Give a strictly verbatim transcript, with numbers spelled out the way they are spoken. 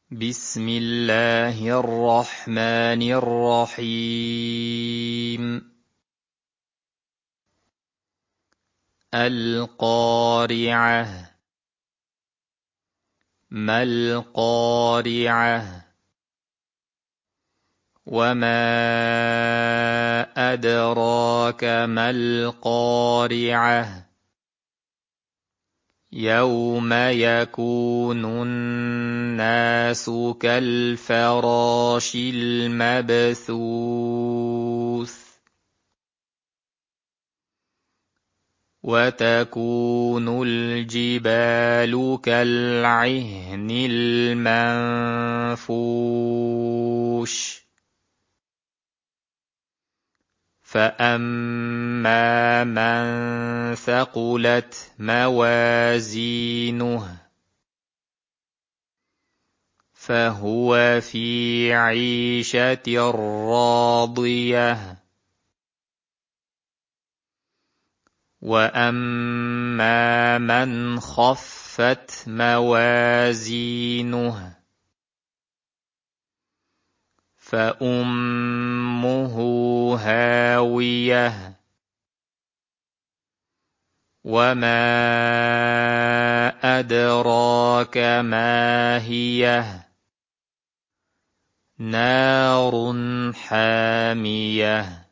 بسم الله الرحمن الرحيم القارعة. ما القارعة؟ وما أدراك ما القارعة؟ يوم يكون الناس كالفراش المبثوث وتكون الجبال كالعهن المنفوش فأما من ثقلت موازينه فهو في عيشة راضية وأما من خفت موازينه فأمه هاوية وما أدراك ما هي نار حامية